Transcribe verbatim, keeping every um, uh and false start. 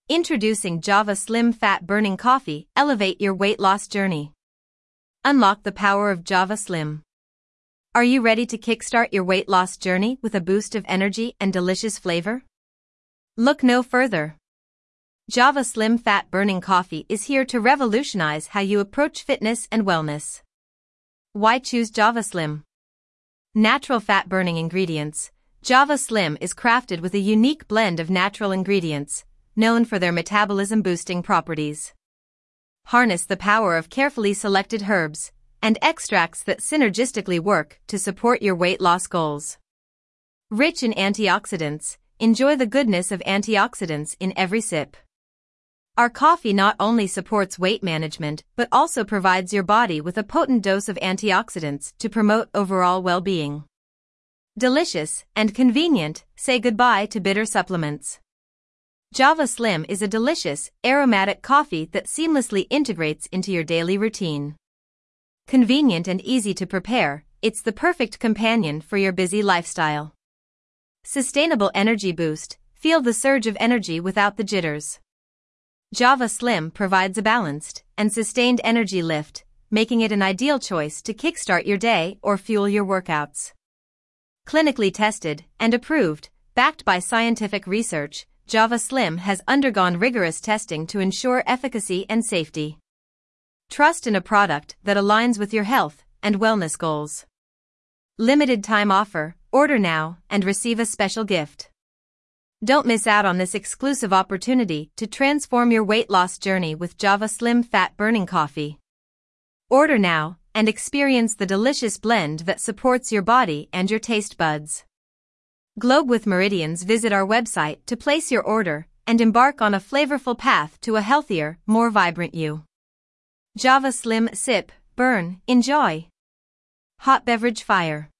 Introducing Java Slim Fat Burning Coffee. Elevate your weight loss journey. Unlock the power of Java Slim. Are you ready to kickstart your weight loss journey with a boost of energy and delicious flavor? Look no further. Java Slim Fat Burning Coffee is here to revolutionize how you approach fitness and wellness. Why choose Java Slim? Natural fat burning ingredients. Java Slim is crafted with a unique blend of natural ingredients, known for their metabolism-boosting properties. Harness the power of carefully selected herbs and extracts that synergistically work to support your weight loss goals. Rich in antioxidants, enjoy the goodness of antioxidants in every sip. Our coffee not only supports weight management but also provides your body with a potent dose of antioxidants to promote overall well-being. Delicious and convenient, say goodbye to bitter supplements. Java Slim is a delicious, aromatic coffee that seamlessly integrates into your daily routine. Convenient and easy to prepare, it's the perfect companion for your busy lifestyle. Sustainable energy boost, feel the surge of energy without the jitters. Java Slim provides a balanced and sustained energy lift, making it an ideal choice to kickstart your day or fuel your workouts. Clinically tested and approved, backed by scientific research, Java Slim has undergone rigorous testing to ensure efficacy and safety. Trust in a product that aligns with your health and wellness goals. Limited time offer, order now and receive a special gift. Don't miss out on this exclusive opportunity to transform your weight loss journey with Java Slim Fat Burning Coffee. Order now and experience the delicious blend that supports your body and your taste buds. Globe with Meridians. Visit our website to place your order and embark on a flavorful path to a healthier, more vibrant you. Java Slim Sip, Burn, Enjoy. Hot beverage fire.